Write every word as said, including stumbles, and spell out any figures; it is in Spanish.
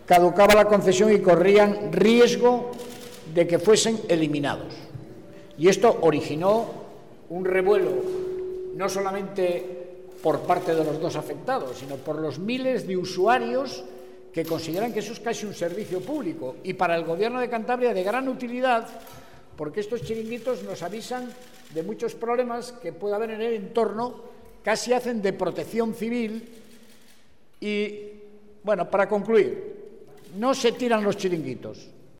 caducaba la concesión y corrían riesgo de que fuesen eliminados. Y esto originó un revuelo, no solamente por parte de los dos afectados, sino por los miles de usuarios que consideran que eso es casi un servicio público y para el Gobierno de Cantabria de gran utilidad, porque estos chiringuitos nos avisan de muchos problemas que puede haber en el entorno, casi hacen de protección civil. Y, bueno, para concluir, no se tiran los chiringuitos,